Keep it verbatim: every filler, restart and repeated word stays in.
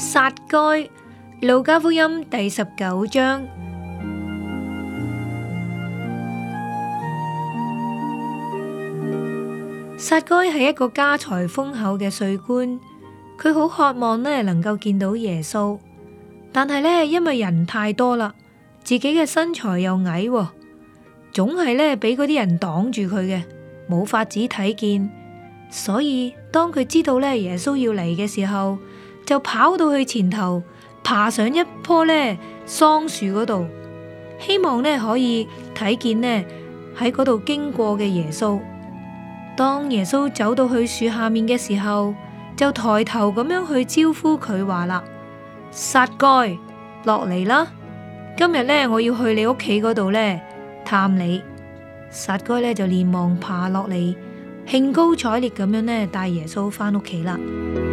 撒該，路加福音第十九章。撒該係一個家財豐厚嘅稅官，佢好渴望呢能夠見到耶穌，但係呢，因為人太多啦，自己嘅身材又矮喎，總係呢俾嗰啲人擋住佢嘅，冇法子睇見。所以當佢知道呢耶穌要嚟嘅時候，就跑到去前頭，爬上一棵呢桑樹嗰度，希望呢可以睇見呢喺嗰度經過嘅耶穌。當耶穌走到去樹下面嘅時候，就抬頭咁樣去招呼佢話啦：撒該，落嚟啦！今日呢，我要去你屋企嗰度呢探你。撒該呢就連忙爬落嚟，興高采烈咁樣呢帶耶穌返屋企啦。